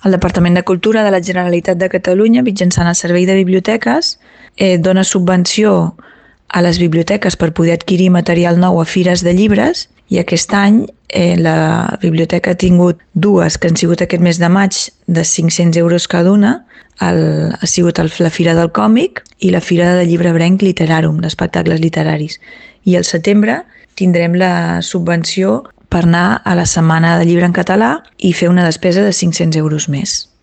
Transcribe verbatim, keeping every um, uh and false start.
El Departament de Cultura de la Generalitat de Catalunya, mitjançant el Servei de Biblioteques, eh, dona subvenció a les biblioteques per poder adquirir material nou a fires de llibres, i aquest any eh, la biblioteca ha tingut dues que han sigut aquest mes de maig de cinc-cents euros cada una. El, ha sigut el, la Fira del Còmic i la Fira de Llibre Brenc Literarum, d'espectacles literaris. I al setembre tindrem la subvenció per anar a la Setmana de Llibre en Català i fer una despesa de cinc-cents euros més.